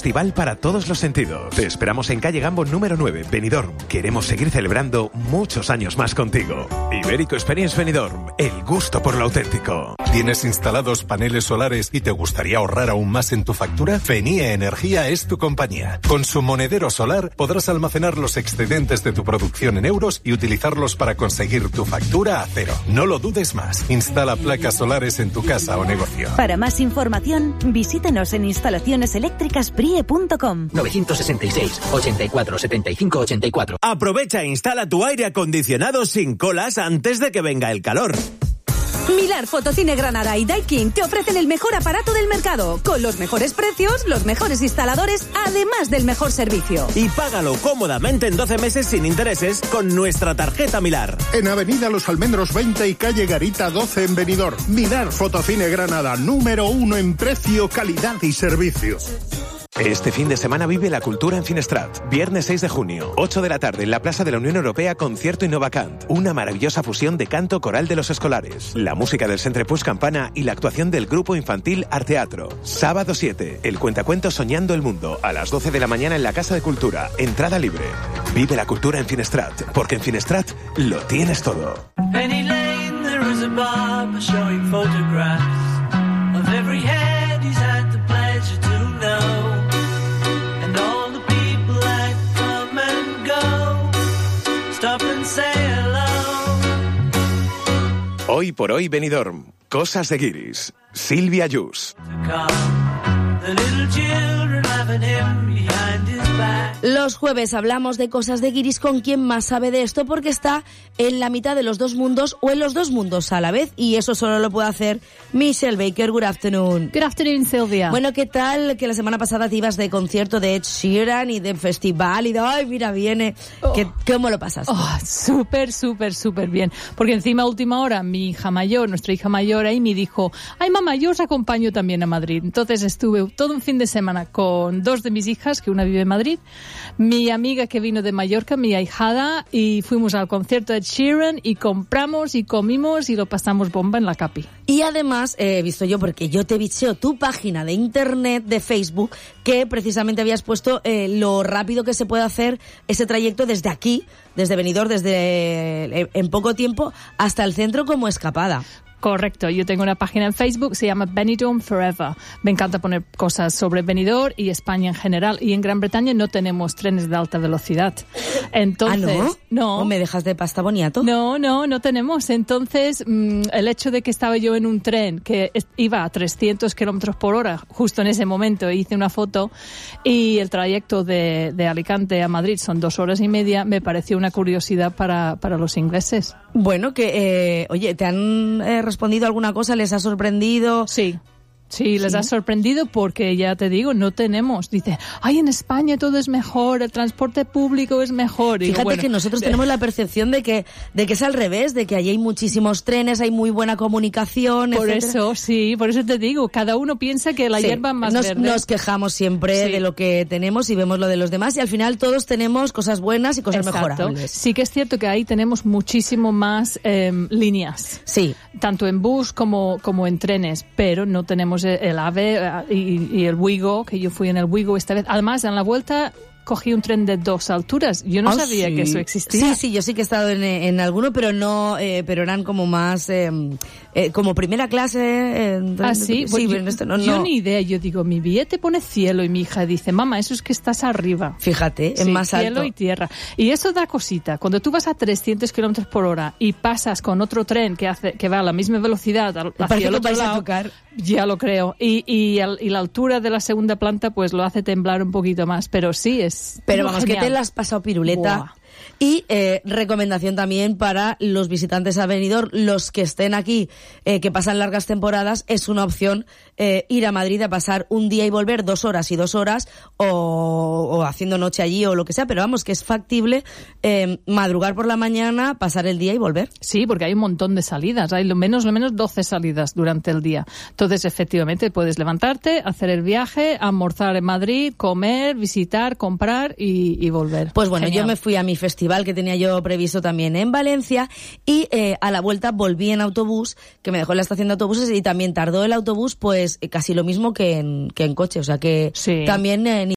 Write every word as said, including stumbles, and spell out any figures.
festival para todos los sentidos. Te esperamos en calle Gambo número nueve, Benidorm. Queremos seguir celebrando muchos años más contigo. Ibérico Experience Benidorm, el gusto por lo auténtico. ¿Tienes instalados paneles solares y te gustaría ahorrar aún más en tu factura? Fenia Energía es tu compañía. Con su monedero solar podrás almacenar los excedentes de tu producción en euros y utilizarlos para conseguir tu factura a cero. No lo dudes más. Instala placas solares en tu casa o negocio. Para más información, visítenos en instalaciones eléctricas prie punto com. nueve seis seis, ochenta y cuatro, setenta y cinco, ochenta y cuatro. Aprovecha e instala tu aire acondicionado sin colas antes de que venga el calor. Milar, Fotocine Granada y Daikin te ofrecen el mejor aparato del mercado, con los mejores precios, los mejores instaladores, además del mejor servicio. Y págalo cómodamente en doce meses sin intereses con nuestra tarjeta Milar. En Avenida Los Almendros veinte y calle Garita doce en Benidorm. Milar, Fotocine Granada, número uno en precio, calidad y servicio. Este fin de semana vive la cultura en Finestrat. Viernes seis de junio, ocho de la tarde en la Plaza de la Unión Europea, concierto Innovacant. Una maravillosa fusión de canto coral de los escolares, la música del Centre Puig Campana y la actuación del grupo infantil Arteatro. Sábado siete, el cuentacuentos Soñando el Mundo, a las doce de la mañana en la Casa de Cultura. Entrada libre. Vive la cultura en Finestrat, porque en Finestrat lo tienes todo. Penny Lane, there is a barber showing photographs of every head he's had the pleasure to know. Hoy por hoy Benidorm. Cosas de Guiris. Silvia Yus. Los jueves hablamos de cosas de Guiris con quien más sabe de esto, porque está en la mitad de los dos mundos o en los dos mundos a la vez, y eso solo lo puede hacer Michelle Baker. Good afternoon. Good afternoon, Silvia. Bueno, ¿qué tal? Que la semana pasada te ibas de concierto de Ed Sheeran y de festival y de, ay, mira, viene. Oh. ¿Qué, ¿Cómo lo pasaste? Oh, súper, súper, súper bien. Porque encima, a última hora, mi hija mayor, nuestra hija mayor, ahí me dijo, ay, mamá, yo os acompaño también a Madrid. Entonces estuve todo un fin de semana con dos de mis hijas, que una vive en Madrid, mi amiga que vino de Mallorca, mi ahijada, y fuimos al concierto de Ed Sheeran y compramos y comimos y lo pasamos bomba en la Capi. Y además, eh, he visto yo, porque yo te bicheo tu página de internet, de Facebook, que precisamente habías puesto eh, lo rápido que se puede hacer ese trayecto desde aquí, desde Benidorm, desde eh, en poco tiempo, hasta el centro como escapada. Correcto, yo tengo una página en Facebook, se llama Benidorm Forever. Me encanta poner cosas sobre Benidorm y España en general. Y en Gran Bretaña no tenemos trenes de alta velocidad. Entonces, ¿Ah, no? No. ¿O me dejas de pasta boniato? No, no, no tenemos. Entonces, mmm, el hecho de que estaba yo en un tren que iba a trescientos kilómetros por hora, justo en ese momento hice una foto, y el trayecto de, de Alicante a Madrid son dos horas y media, me pareció una curiosidad para, para los ingleses. Bueno, que, eh, oye, ¿te han eh, respondido alguna cosa? ¿Les ha sorprendido? Sí. Sí, les ¿Sí? ha sorprendido porque, ya te digo, no tenemos. Dice, ay, en España todo es mejor, el transporte público es mejor. Y Fíjate digo, bueno, que nosotros tenemos la percepción de que de que es al revés, de que allí hay muchísimos trenes, hay muy buena comunicación, Por etcétera. eso, sí, por eso te digo, cada uno piensa que la sí, hierba es más nos, verde. Nos quejamos siempre sí. de lo que tenemos y vemos lo de los demás, y al final todos tenemos cosas buenas y cosas Exacto. mejorables. Sí que es cierto que ahí tenemos muchísimo más eh, líneas. Sí. Tanto en bus como, como en trenes, pero no tenemos el, el AVE y, y el Wigo, que yo fui en el Wigo esta vez. Además, en la vuelta cogí un tren de dos alturas. Yo no oh, sabía sí. que eso existía. Sí, sí, yo sí que he estado en, en alguno, pero no, eh, pero eran como más, eh, eh, como primera clase. Eh, ah, sí, sí, pues pero yo, esto no, yo no. ni idea. Yo digo, mi billete pone cielo, y mi hija dice, mamá, eso es que estás arriba. Fíjate, es sí, más alto. Cielo y tierra. Y eso da cosita. Cuando tú vas a trescientos kilómetros por hora y pasas con otro tren que hace que va a la misma velocidad hacia el otro vais lado, a tocar. Ya lo creo. Y, y, y la altura de la segunda planta pues lo hace temblar un poquito más. Pero sí, es Pero vamos, genial. Que te la has pasado piruleta. Buah. Y eh, recomendación también para los visitantes a Benidorm, los que estén aquí, eh, que pasan largas temporadas, es una opción eh, ir a Madrid a pasar un día y volver dos horas y dos horas, o, o haciendo noche allí o lo que sea, pero vamos, que es factible eh, madrugar por la mañana, pasar el día y volver. Sí, porque hay un montón de salidas, hay lo menos, lo menos doce salidas durante el día. Entonces, efectivamente, puedes levantarte, hacer el viaje, almorzar en Madrid, comer, visitar, comprar y, y volver. Pues bueno, Genial. Yo me fui a mi festival que tenía yo previsto también en Valencia, y eh, a la vuelta volví en autobús, que me dejó en la estación de autobuses, y también tardó el autobús pues casi lo mismo que en, que en coche, o sea que sí. también eh,